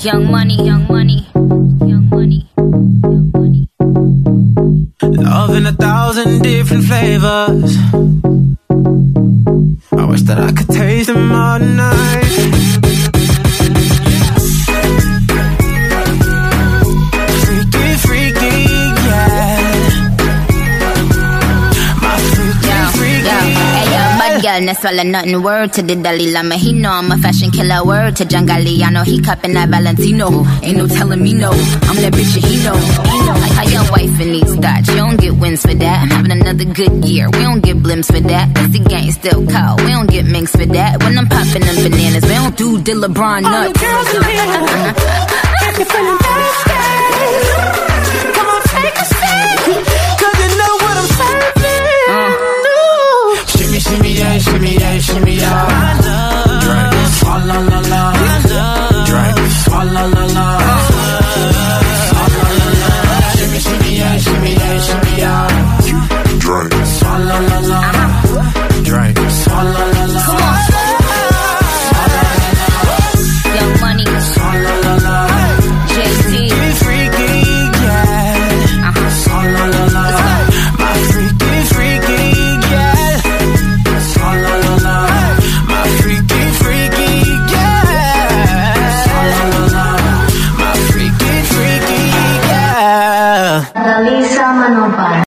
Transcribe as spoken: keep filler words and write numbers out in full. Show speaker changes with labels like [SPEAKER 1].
[SPEAKER 1] Young money, young money, young money, young money.
[SPEAKER 2] Love in a thousand different flavors. I wish that I could taste them all night. Freaky, freaky, yeah. My freaky,
[SPEAKER 1] Yo,
[SPEAKER 2] freaky,
[SPEAKER 1] yo, hey yo, bad girl, no swallow nothing. Word to the Dalai Lama, he know I'm a fashion killer. Word to John Galliano, he cupping that Valentino. Ain't no telling me no, I'm that bitch and he know. He know. Like how your wife in these thoughts, you don't get wins for that. I'm having another good year, we don't get blimps for that. It's the gang still cold, we don't get minks for that. When I'm popping them bananas, we don't do the LeBron nuts.
[SPEAKER 2] all the girls in here, if you're feeling thirsty, come on, take a seat, cause you know what I'm serving.
[SPEAKER 1] Uh.
[SPEAKER 2] Shimmy, shimmy, yeah, shimmy, yeah, shimmy, yeah. I love drink, swalla la la. I love drink, swalla la la. Swalla la la. Shimmy, shimmy, yeah, shimmy, yeah, shimmy, yeah. Drink, swalla la la. Drink, swalla la la.
[SPEAKER 1] Come on. Young money,
[SPEAKER 2] Swalla la la.
[SPEAKER 1] J T.
[SPEAKER 2] Freaky, yeah.
[SPEAKER 1] Uh-huh.
[SPEAKER 2] Swalla la la. My freaky, freaky, yeah. Swalla la la. My freaky, freaky, yeah. Swalla la la. My freaky, freaky, yeah.
[SPEAKER 3] Dalisa Manobar.